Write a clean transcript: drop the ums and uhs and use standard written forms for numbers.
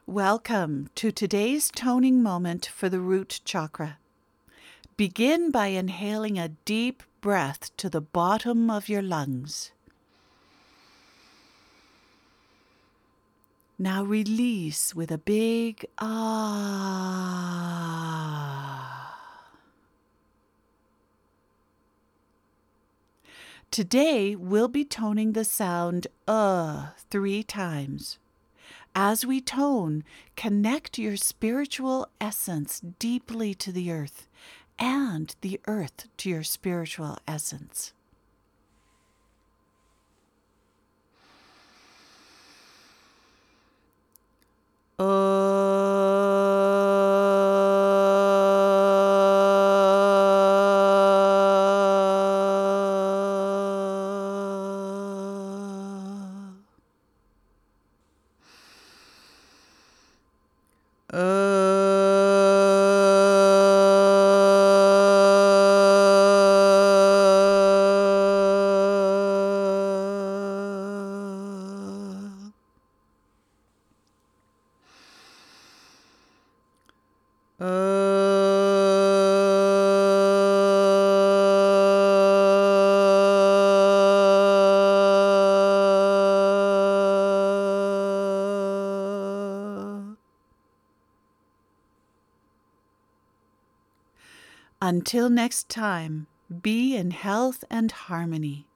Welcome to today's toning moment for the root chakra. Begin by inhaling a deep breath to the bottom of your lungs. Now release with a big ah. Today we'll be toning the sound 3 times. As we tone, connect your spiritual essence deeply to the earth and the earth to your spiritual essence. Until next time, be in health and harmony.